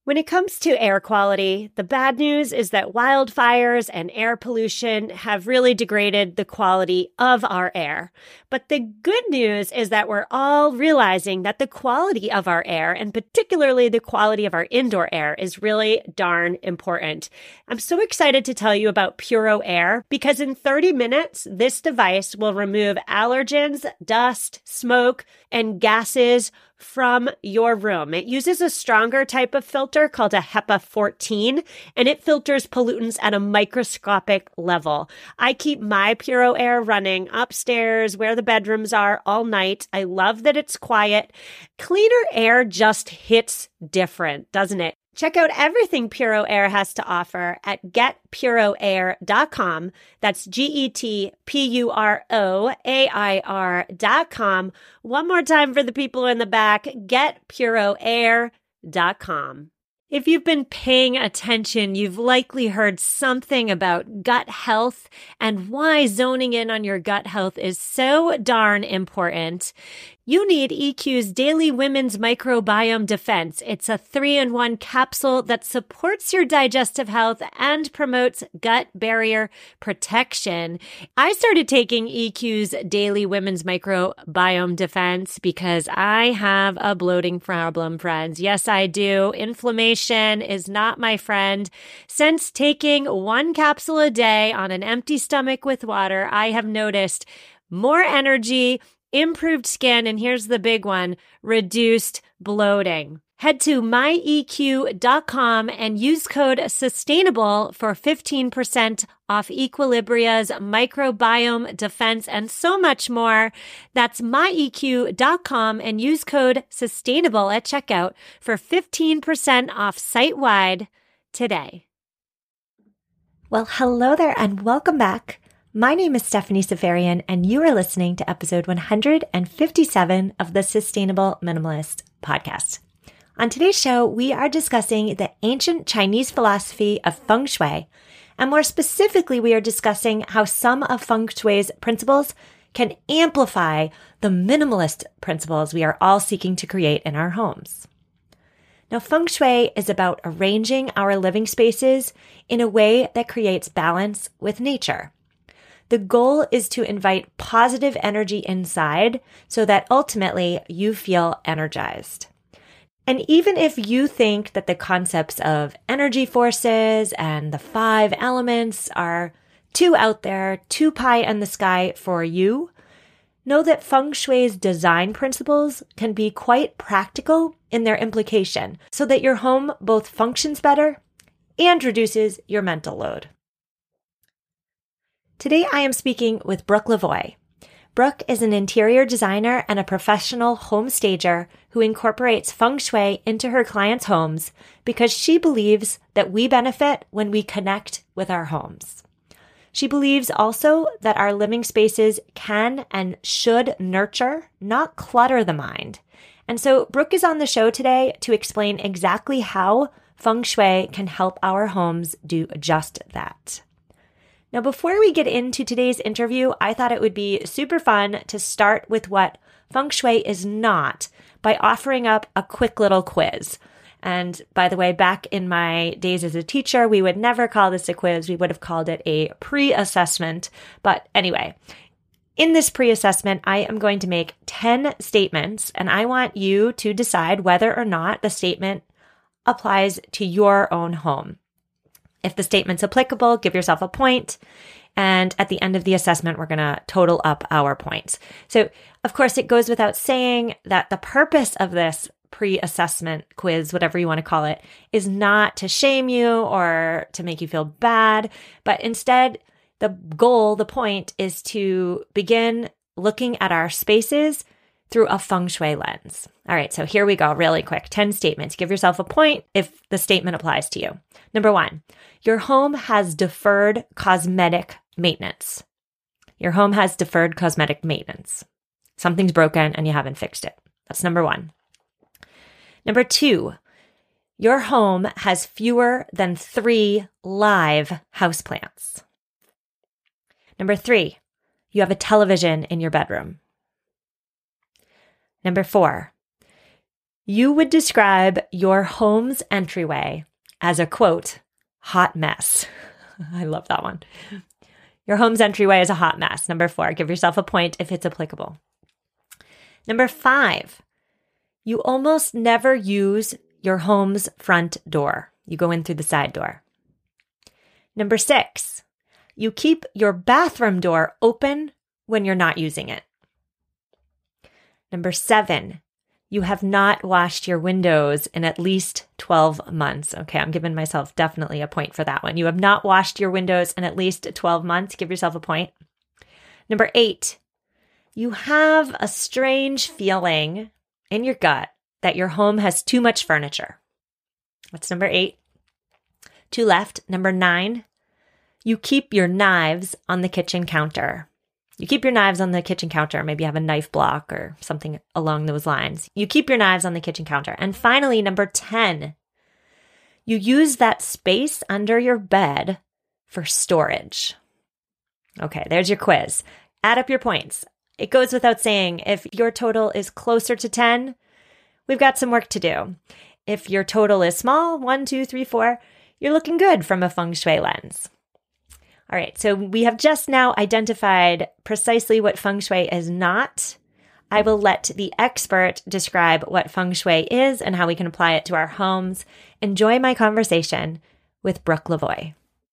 When it comes to air quality, the bad news is that wildfires and air pollution have really degraded the quality of our air. But the good news is that we're all realizing that the quality of our air, and particularly the quality of our indoor air, is really darn important. I'm so excited to tell you about Puro Air because in 30 minutes, this device will remove allergens, dust, smoke, and gases from your room. It uses a stronger type of filter called a HEPA 14, and it filters pollutants at a microscopic level. I keep my Puro Air running upstairs where the bedrooms are all night. I love that it's quiet. Cleaner air just hits different, doesn't it? Check out everything Puro Air has to offer at getpuroair.com. That's GETPUROAIR.com. One more time for the people in the back, getpuroair.com. If you've been paying attention, you've likely heard something about gut health and why zoning in on your gut health is so darn important. You need EQ's Daily Women's Microbiome Defense. It's a 3-in-1 capsule that supports your digestive health and promotes gut barrier protection. I started taking EQ's Daily Women's Microbiome Defense because I have a bloating problem, friends. Yes, I do. Inflammation is not my friend. Since taking one capsule a day on an empty stomach with water, I have noticed more energy, improved skin, and here's the big one, reduced bloating. Head to myeq.com and use code SUSTAINABLE for 15% off Equilibria's microbiome defense and so much more. That's myeq.com and use code SUSTAINABLE at checkout for 15% off site-wide today. Well, hello there and welcome back. My name is Stephanie Seferian, and you are listening to episode 157 of the Sustainable Minimalist podcast. On today's show, we are discussing the ancient Chinese philosophy of feng shui, and more specifically, we are discussing how some of feng shui's principles can amplify the minimalist principles we are all seeking to create in our homes. Now, feng shui is about arranging our living spaces in a way that creates balance with nature. The goal is to invite positive energy inside so that ultimately you feel energized. And even if you think that the concepts of energy forces and the 5 elements are too out there, too pie in the sky for you, know that feng shui's design principles can be quite practical in their implication so that your home both functions better and reduces your mental load. Today, I am speaking with Brooke Lavoie. Brooke is an interior designer and a professional home stager who incorporates feng shui into her clients' homes because she believes that we benefit when we connect with our homes. She believes also that our living spaces can and should nurture, not clutter the mind. And so Brooke is on the show today to explain exactly how feng shui can help our homes do just that. Now, before we get into today's interview, I thought it would be super fun to start with what feng shui is not by offering up a quick little quiz. And by the way, back in my days as a teacher, we would never call this a quiz. We would have called it a pre-assessment. But anyway, in this pre-assessment, I am going to make 10 statements, and I want you to decide whether or not the statement applies to your own home. If the statement's applicable, give yourself a point. And at the end of the assessment, we're going to total up our points. So, of course, it goes without saying that the purpose of this pre-assessment quiz, whatever you want to call it, is not to shame you or to make you feel bad, but instead, the goal, the point is to begin looking at our spaces through a feng shui lens. All right, so here we go really quick. 10 statements. Give yourself a point if the statement applies to you. Number 1, your home has deferred cosmetic maintenance. Your home has deferred cosmetic maintenance. Something's broken and you haven't fixed it. That's number 1. Number 2, your home has fewer than 3 live houseplants. Number 3, you have a television in your bedroom. Number 4, You would describe your home's entryway as a, quote, hot mess. I love that one. Your home's entryway is a hot mess. Number 4, give yourself a point if it's applicable. Number 5, you almost never use your home's front door. You go in through the side door. Number 6, you keep your bathroom door open when you're not using it. Number 7, you have not washed your windows in at least 12 months. Okay, I'm giving myself definitely a point for that one. You have not washed your windows in at least 12 months. Give yourself a point. Number 8, you have a strange feeling in your gut that your home has too much furniture. That's number 8. 2 left. Number 9, you keep your knives on the kitchen counter. You keep your knives on the kitchen counter. Maybe you have a knife block or something along those lines. You keep your knives on the kitchen counter. And finally, number 10, you use that space under your bed for storage. Okay, there's your quiz. Add up your points. It goes without saying, if your total is closer to 10, we've got some work to do. If your total is small, 1, 2, 3, 4, you're looking good from a feng shui lens. All right, so we have just now identified precisely what feng shui is not. I will let the expert describe what feng shui is and how we can apply it to our homes. Enjoy my conversation with Brooke Lavoie.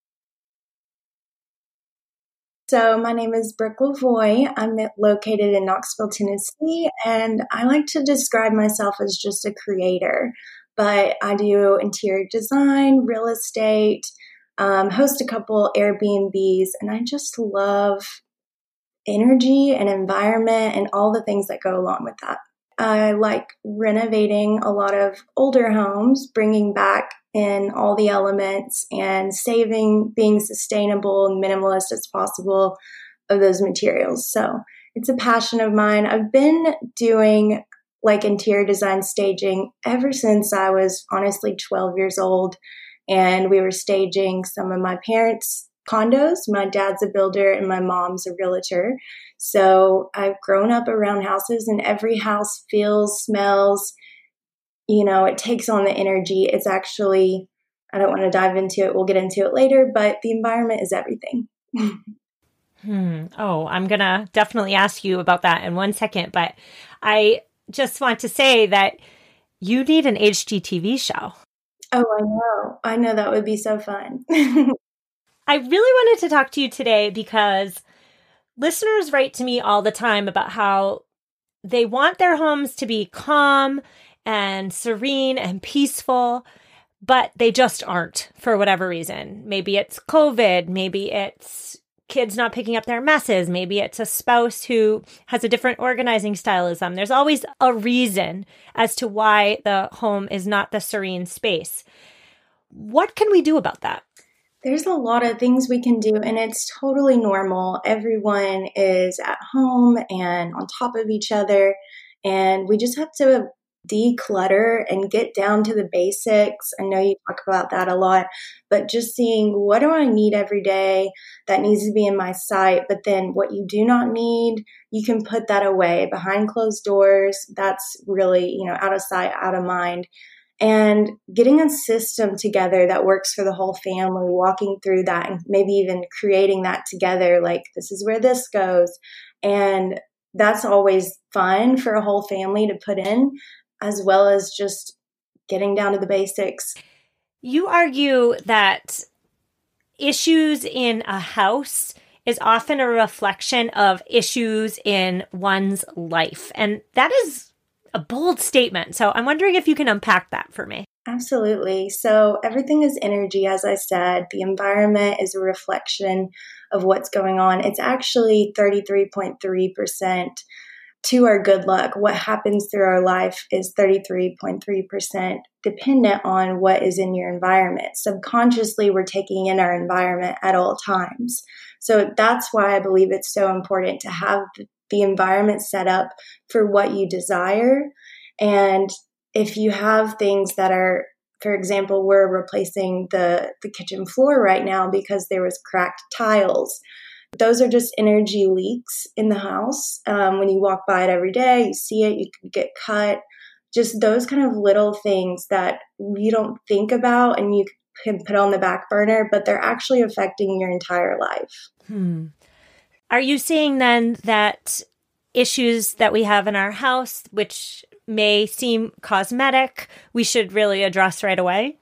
So my name is Brooke Lavoie. I'm located in Knoxville, Tennessee, and I like to describe myself as just a creator. But I do interior design, real estate, host a couple Airbnbs, and I just love energy and environment and all the things that go along with that. I like renovating a lot of older homes, bringing back in all the elements and saving, being sustainable and minimalist as possible of those materials. So it's a passion of mine. I've been doing like interior design staging ever since I was honestly 12 years old. And we were staging some of my parents' condos. My dad's a builder and my mom's a realtor. So I've grown up around houses, and every house feels, smells, it takes on the energy. It's actually, I don't want to dive into it. We'll get into it later, but the environment is everything. Oh, I'm going to definitely ask you about that in one second, but I just want to say that you need an HGTV show. Oh, I know. That would be so fun. I really wanted to talk to you today because listeners write to me all the time about how they want their homes to be calm and serene and peaceful, but they just aren't for whatever reason. Maybe it's COVID, maybe it's kids not picking up their messes, maybe it's a spouse who has a different organizing style as them. There's always a reason as to why the home is not the serene space. What can we do about that? There's a lot of things we can do, and it's totally normal. Everyone is at home and on top of each other, and we just have to declutter and get down to the basics. I know you talk about that a lot, but just seeing what do I need every day that needs to be in my sight, but then what you do not need, you can put that away behind closed doors. That's really, out of sight, out of mind. And getting a system together that works for the whole family, walking through that and maybe even creating that together, like this is where this goes. And that's always fun for a whole family to put in, as well as just getting down to the basics. You argue that issues in a house is often a reflection of issues in one's life. And that is a bold statement. So I'm wondering if you can unpack that for me. Absolutely. So everything is energy, as I said. The environment is a reflection of what's going on. It's actually 33.3% to our good luck. What happens through our life is 33.3% dependent on what is in your environment. Subconsciously, we're taking in our environment at all times. So that's why I believe it's so important to have the environment set up for what you desire. And if you have things that are, for example, we're replacing the kitchen floor right now because there was cracked tiles. Those are just energy leaks in the house. When you walk by it every day, you see it, you can get cut. just those kind of little things that you don't think about and you can put on the back burner, but they're actually affecting your entire life. Are you seeing then that issues that we have in our house, which may seem cosmetic, we should really address right away?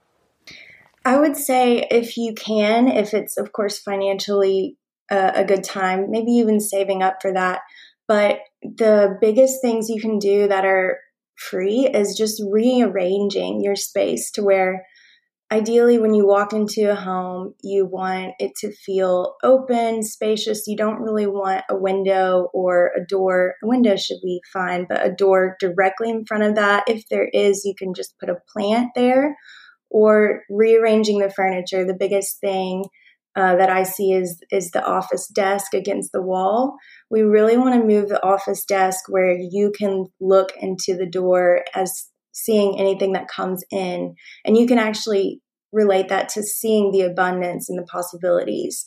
I would say if you can, if it's, of course, financially a good time, maybe even saving up for that. But the biggest things you can do that are free is just rearranging your space to where ideally when you walk into a home, you want it to feel open, spacious. You don't really want a window or a door. A window should be fine, but a door directly in front of that. If there is, you can just put a plant there. Or rearranging the furniture. The biggest thing that I see is the office desk against the wall. We really want to move the office desk where you can look into the door as seeing anything that comes in. And you can actually relate that to seeing the abundance and the possibilities.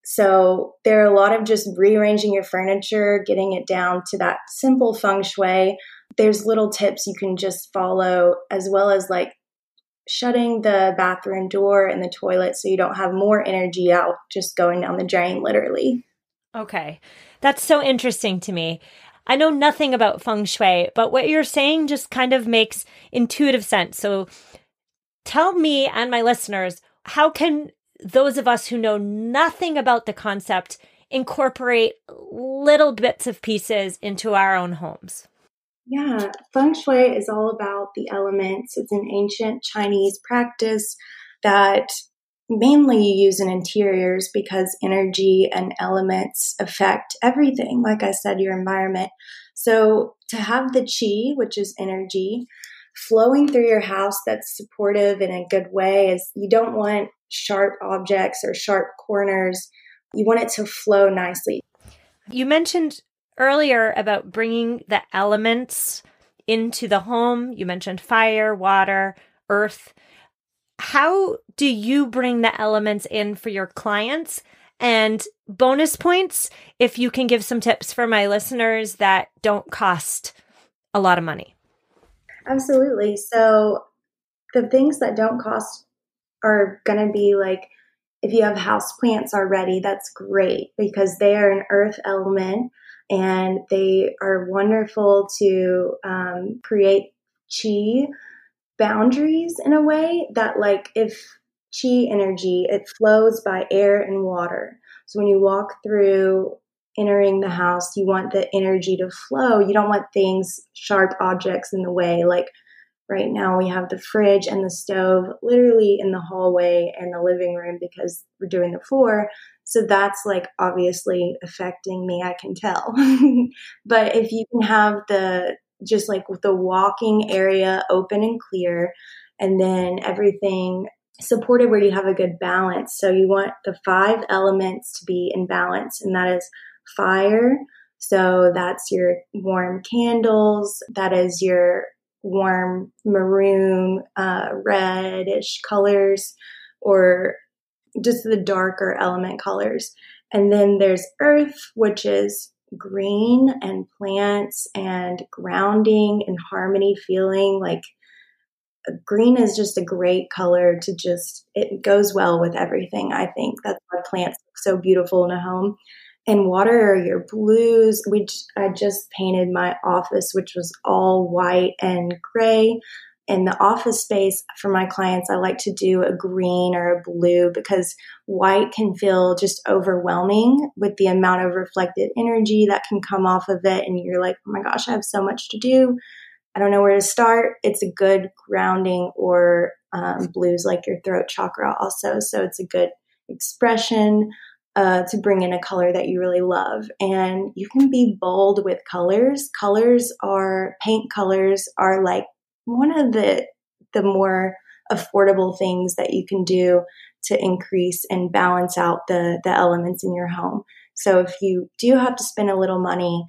So there are a lot of just rearranging your furniture, getting it down to that simple feng shui. There's little tips you can just follow, as well as like shutting the bathroom door and the toilet so you don't have more energy out just going down the drain, literally. Okay. That's so interesting to me. I know nothing about feng shui, but what you're saying just kind of makes intuitive sense. So tell me and my listeners, how can those of us who know nothing about the concept incorporate little bits of pieces into our own homes? Yeah, feng shui is all about the elements. It's an ancient Chinese practice that mainly you use in interiors because energy and elements affect everything. Like I said, your environment. So to have the qi, which is energy, flowing through your house that's supportive in a good way, is you don't want sharp objects or sharp corners. You want it to flow nicely. You mentioned earlier about bringing the elements into the home. You mentioned fire, water, earth. How do you bring the elements in for your clients? And bonus points, if you can give some tips for my listeners that don't cost a lot of money. Absolutely. So the things that don't cost are going to be like, if you have house plants already, that's great because they are an earth element and they are wonderful to create chi boundaries in a way that, like, if chi energy, it flows by air and water. So when you walk through entering the house, you want the energy to flow. You don't want things, sharp objects in the way. Like right now we have the fridge and the stove literally in the hallway and the living room because we're doing the floor. So that's like obviously affecting me, I can tell. But if you can have just like the walking area open and clear, and then everything supported where you have a good balance. So you want the 5 elements to be in balance, and that is fire. So that's your warm candles. That is your warm maroon, reddish colors, or just the darker element colors. And then there's earth, which is green and plants and grounding and harmony feeling. Like green is just a great color to it goes well with everything. I think that's why plants look so beautiful in a home. And water are your blues, which I just painted my office, which was all white and gray. In the office space for my clients, I like to do a green or a blue because white can feel just overwhelming with the amount of reflected energy that can come off of it. And you're like, oh my gosh, I have so much to do. I don't know where to start. It's a good grounding, or blues like your throat chakra also. So it's a good expression to bring in a color that you really love. And you can be bold with colors. Paint colors are like one of the more affordable things that you can do to increase and balance out the elements in your home. So if you do have to spend a little money,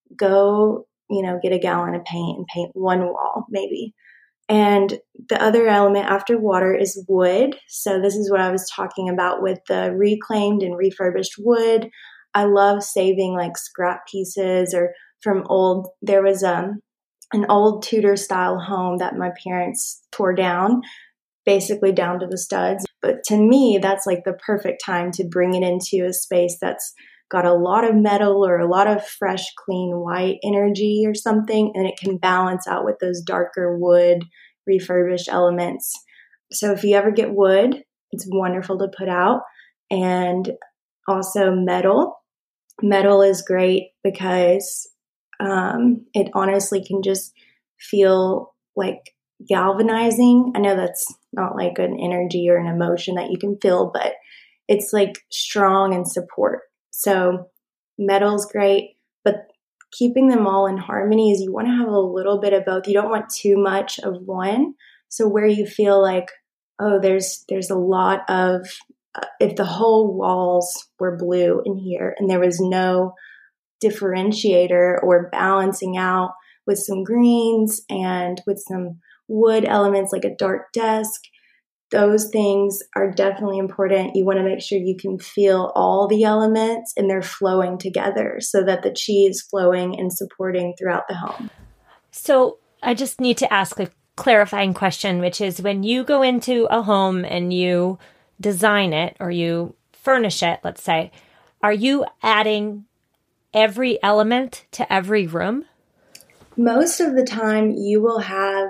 go, get a gallon of paint and paint one wall maybe. And the other element after water is wood. So this is what I was talking about with the reclaimed and refurbished wood. I love saving like scrap pieces or from there was an old Tudor style home that my parents tore down, basically down to the studs. But to me, that's like the perfect time to bring it into a space that's got a lot of metal or a lot of fresh, clean white energy or something, and it can balance out with those darker wood refurbished elements. So if you ever get wood, it's wonderful to put out. And also metal. Metal is great because it honestly can just feel like galvanizing. I know that's not like an energy or an emotion that you can feel, but it's like strong and support. So metal's great, but keeping them all in harmony is you want to have a little bit of both. You don't want too much of one. So where you feel like, oh, there's a lot of, if the whole walls were blue in here and there was no differentiator or balancing out with some greens and with some wood elements like a dark desk, those things are definitely important. You want to make sure you can feel all the elements and they're flowing together so that the chi is flowing and supporting throughout the home. So I just need to ask a clarifying question, which is when you go into a home and you design it or you furnish it, let's say, are you adding every element to every room? Most of the time you will have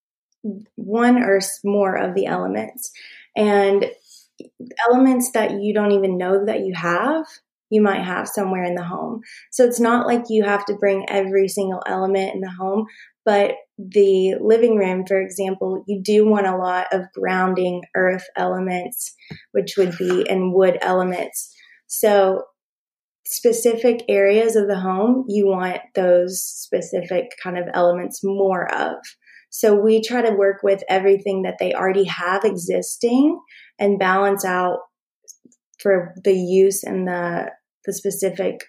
one or more of the elements, and elements that you don't even know that you might have somewhere in the home. So it's not like you have to bring every single element in the home, but the living room, for example, you do want a lot of grounding earth elements, which would be, and wood elements. So specific areas of the home, you want those specific kind of elements more of. So we try to work with everything that they already have existing and balance out for the use and the specific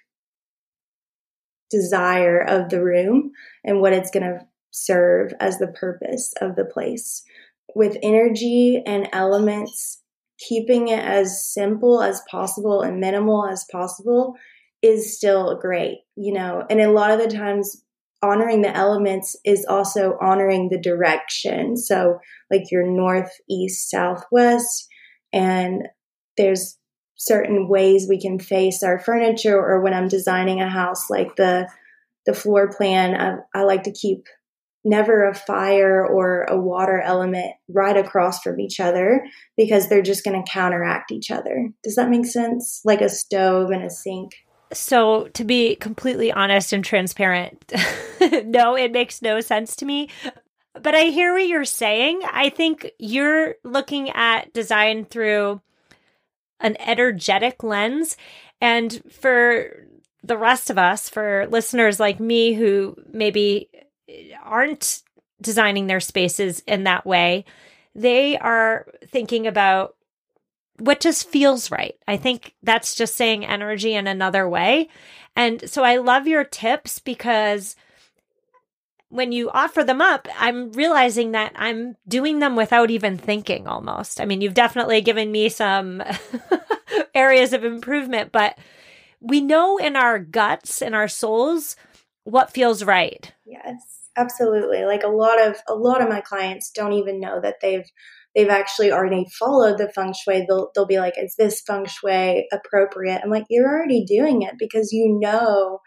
desire of the room and what it's going to serve as the purpose of the place. With energy and elements, keeping it as simple as possible and minimal as possible is still great, and a lot of the times honoring the elements is also honoring the direction. So like your north, east, south, west, and there's certain ways we can face our furniture, or when I'm designing a house, like the floor plan, I like to keep never a fire or a water element right across from each other because they're just going to counteract each other. Does that make sense? Like a stove and a sink. So to be completely honest and transparent, no, it makes no sense to me. But I hear what you're saying. I think you're looking at design through an energetic lens. And for the rest of us, for listeners like me who maybe aren't designing their spaces in that way, they are thinking about what just feels right. I think that's just saying energy in another way. And so I love your tips because when you offer them up, I'm realizing that I'm doing them without even thinking almost. I mean, you've definitely given me some areas of improvement, but we know in our guts and our souls what feels right. Yes, absolutely. Like a lot of my clients don't even know that they've actually already followed the feng shui. They'll be like, is this feng shui appropriate? I'm like, you're already doing it because you know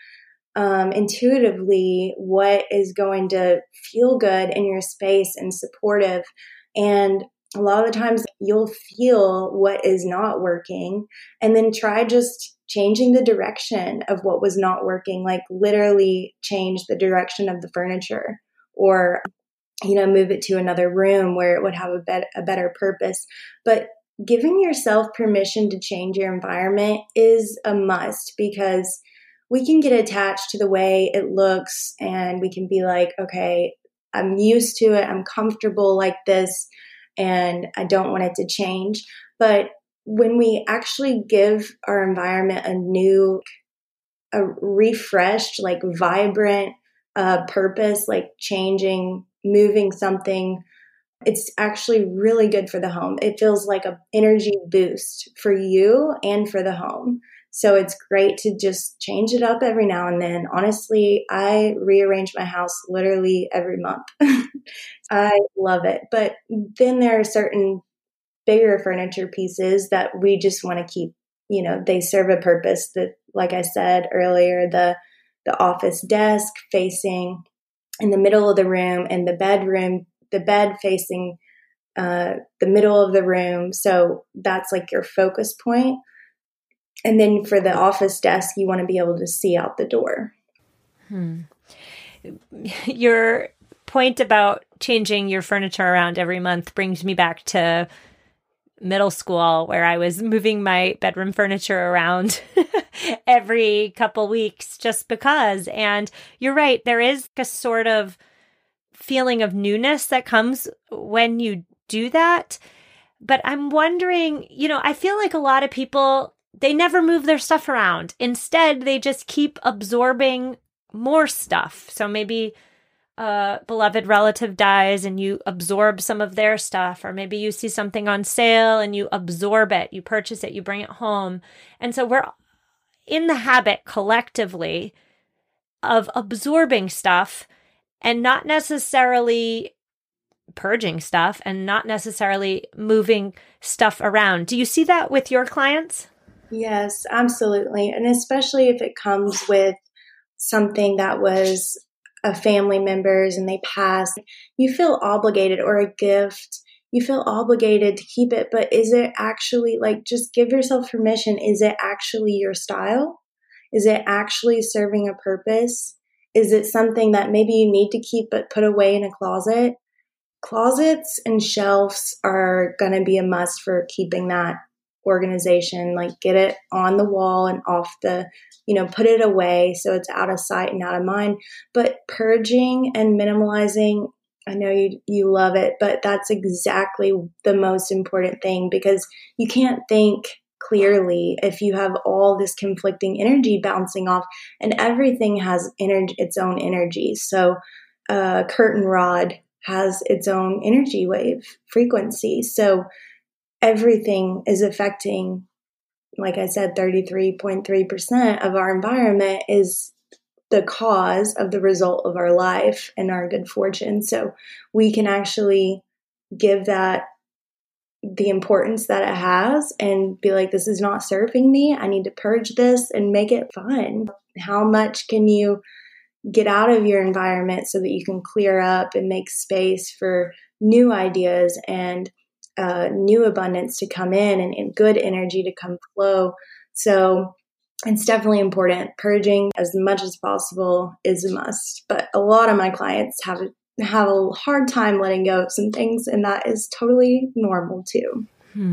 intuitively what is going to feel good in your space and supportive. And a lot of the times you'll feel what is not working and then try just changing the direction of what was not working, like literally change the direction of the furniture or move it to another room where it would have a better purpose. But giving yourself permission to change your environment is a must because we can get attached to the way it looks and we can be like, okay, I'm used to it. I'm comfortable like this and I don't want it to change. But when we actually give our environment a refreshed, like vibrant purpose, like changing, moving something, it's actually really good for the home. It feels like an energy boost for you and for the home So it's great to just change it up every now and then. Honestly, I rearrange my house literally every month. I love it. But then there are certain bigger furniture pieces that we just want to keep, they serve a purpose that, like I said earlier, the office desk facing in the middle of the room and the bed facing the middle of the room. So that's like your focus point. And then for the office desk, you want to be able to see out the door. Your point about changing your furniture around every month brings me back to middle school, where I was moving my bedroom furniture around every couple weeks just because. And you're right, there is a sort of feeling of newness that comes when you do that. But I'm wondering, I feel like a lot of people, they never move their stuff around. Instead, they just keep absorbing more stuff. So maybe a beloved relative dies and you absorb some of their stuff, or maybe you see something on sale and you absorb it, you purchase it, you bring it home. And so we're in the habit collectively of absorbing stuff and not necessarily purging stuff and not necessarily moving stuff around. Do you see that with your clients? Yes, absolutely. And especially if it comes with something that was a family member's and they passed, you feel obligated, or a gift, you feel obligated to keep it. But is it actually, just give yourself permission. Is it actually your style? Is it actually serving a purpose? Is it something that maybe you need to keep but put away in a closet? Closets and shelves are going to be a must for keeping that organization. Get it on the wall and off the, put it away so it's out of sight and out of mind. But purging and minimalizing, I know you love it, but that's exactly the most important thing, because you can't think clearly if you have all this conflicting energy bouncing off, and everything has its own energy. So a curtain rod has its own energy wave frequency. So everything is affecting, like I said, 33.3% of our environment is the cause of the result of our life and our good fortune. So we can actually give that the importance that it has and be like, this is not serving me. I need to purge this and make it fun. How much can you get out of your environment so that you can clear up and make space for new ideas and new abundance to come in, and good energy to come flow? So it's definitely important. Purging as much as possible is a must. But a lot of my clients have a hard time letting go of some things, and that is totally normal too.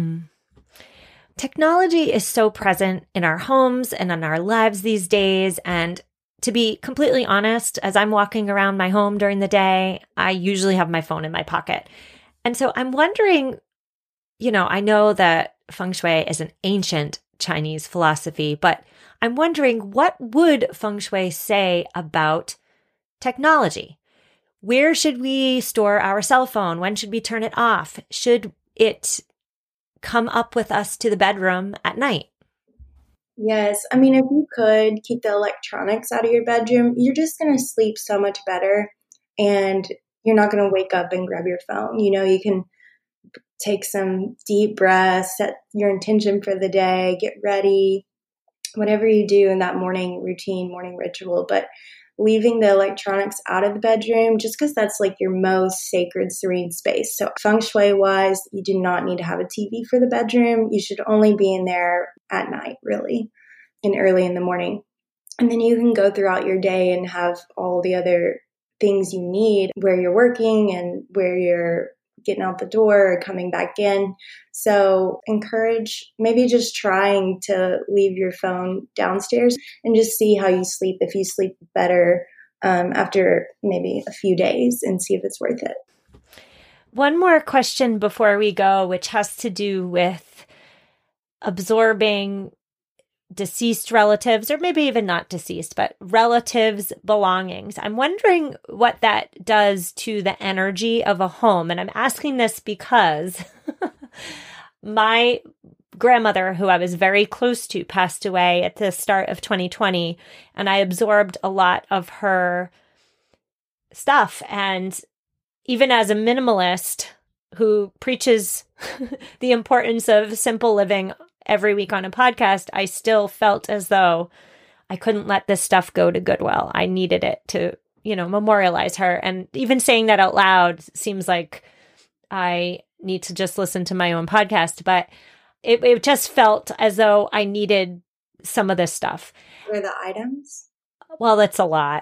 Technology is so present in our homes and in our lives these days. And to be completely honest, as I'm walking around my home during the day, I usually have my phone in my pocket. And so I'm wondering, I know that feng shui is an ancient Chinese philosophy, but I'm wondering, what would feng shui say about technology? Where should we store our cell phone? When should we turn it off? Should it come up with us to the bedroom at night? Yes. I mean, if you could keep the electronics out of your bedroom, you're just going to sleep so much better, and you're not going to wake up and grab your phone. You can take some deep breaths, set your intention for the day, get ready, whatever you do in that morning routine, morning ritual. But leaving the electronics out of the bedroom, just because that's your most sacred, serene space. So feng shui wise, you do not need to have a TV for the bedroom. You should only be in there at night, really, and early in the morning. And then you can go throughout your day and have all the other things you need where you're working and where you're getting out the door or coming back in. So encourage maybe just trying to leave your phone downstairs and just see how you sleep, if you sleep better after maybe a few days, and see if it's worth it. One more question before we go, which has to do with absorbing deceased relatives, or maybe even not deceased, but relatives' belongings. I'm wondering what that does to the energy of a home. And I'm asking this because my grandmother, who I was very close to, passed away at the start of 2020, and I absorbed a lot of her stuff. And even as a minimalist who preaches the importance of simple living every week on a podcast, I still felt as though I couldn't let this stuff go to Goodwill. I needed it to, memorialize her. And even saying that out loud seems like I need to just listen to my own podcast, but it just felt as though I needed some of this stuff. What are the items? Well, it's a lot.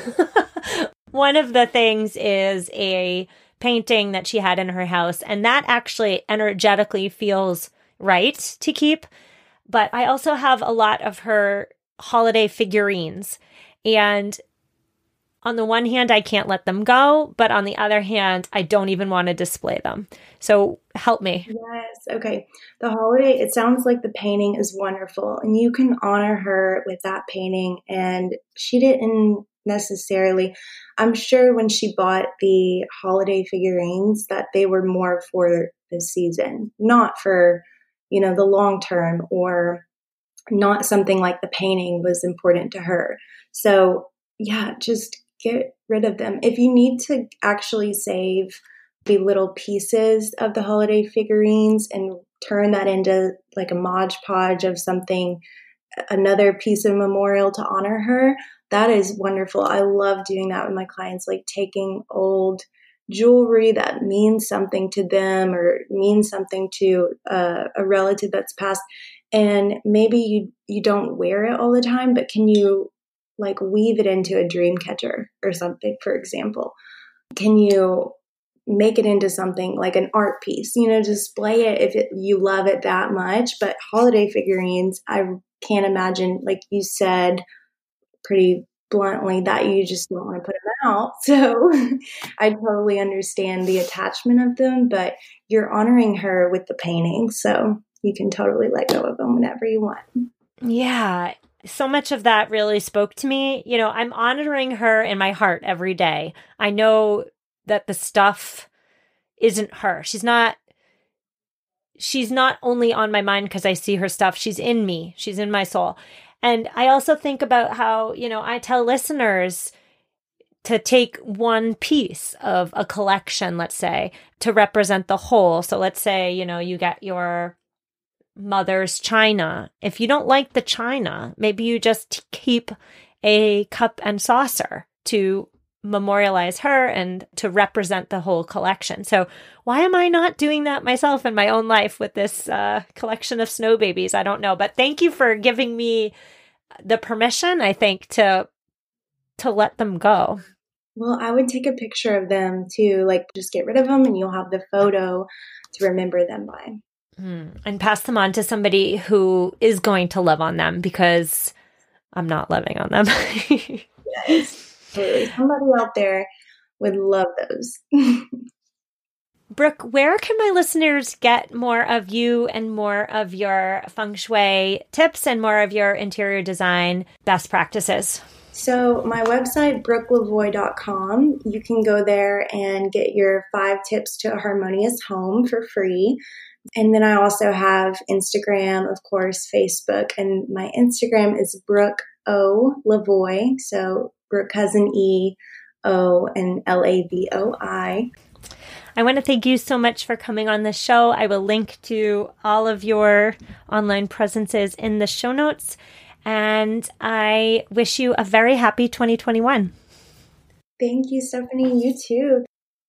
One of the things is a painting that she had in her house, and that actually energetically feels right to keep. But I also have a lot of her holiday figurines, and on the one hand, I can't let them go, but on the other hand, I don't even want to display them. So help me. Yes. Okay. The holiday, it sounds like the painting is wonderful, and you can honor her with that painting. And she didn't necessarily, I'm sure when she bought the holiday figurines that they were more for the season, not for, the long term, or not something like the painting was important to her. So yeah, just get rid of them. If you need to actually save the little pieces of the holiday figurines and turn that into like a Mod Podge of something, another piece of memorial to honor her, that is wonderful. I love doing that with my clients, like taking old jewelry that means something to them or means something to a relative that's passed. And maybe you don't wear it all the time, but can you like weave it into a dream catcher or something, for example? Can you make it into something like an art piece, display it if you love it that much? But holiday figurines, I can't imagine, like you said pretty bluntly, that you just don't want to put them out. So I totally understand the attachment of them, but you're honoring her with the painting. So you can totally let go of them whenever you want. Yeah. So much of that really spoke to me. I'm honoring her in my heart every day. I know that the stuff isn't her. She's not only on my mind because I see her stuff. She's in me. She's in my soul. And I also think about how, I tell listeners to take one piece of a collection, let's say, to represent the whole. So let's say, you get your mother's china. If you don't like the china, maybe you just keep a cup and saucer to memorialize her and to represent the whole collection. So why am I not doing that myself in my own life with this collection of snow babies? I don't know. But thank you for giving me the permission, I think, to let them go. Well, I would take a picture of them too, like just get rid of them and you'll have the photo to remember them by. And pass them on to somebody who is going to love on them, because I'm not loving on them. Yes, totally. Somebody out there would love those. Brooke, where can my listeners get more of you and more of your feng shui tips and more of your interior design best practices? So my website, brookelavoie.com, you can go there and get your 5 tips to a harmonious home for free. And then I also have Instagram, of course, Facebook, and my Instagram is Brooke O. Lavoie. So Brooke has an E, O, and Lavoi. I want to thank you so much for coming on the show. I will link to all of your online presences in the show notes. And I wish you a very happy 2021. Thank you, Stephanie. You too.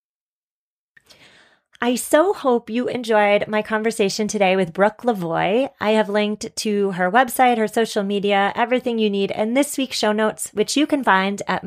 I so hope you enjoyed my conversation today with Brooke Lavoie. I have linked to her website, her social media, everything you need in this week's show notes, which you can find at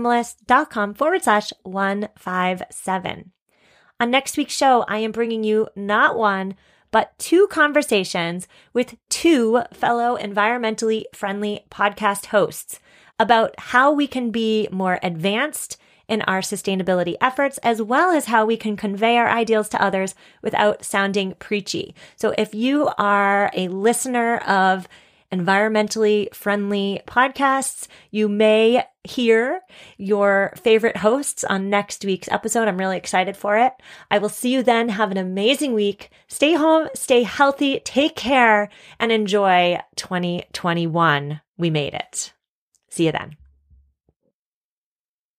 mamaminimalist.com/157. On next week's show, I am bringing you not one, but 2 conversations with 2 fellow environmentally friendly podcast hosts about how we can be more advanced in our sustainability efforts, as well as how we can convey our ideals to others without sounding preachy. So if you are a listener of environmentally friendly podcasts. You may hear your favorite hosts on next week's episode. I'm really excited for it. I will see you then. Have an amazing week. Stay home, stay healthy, take care, and enjoy 2021. We made it. See you then.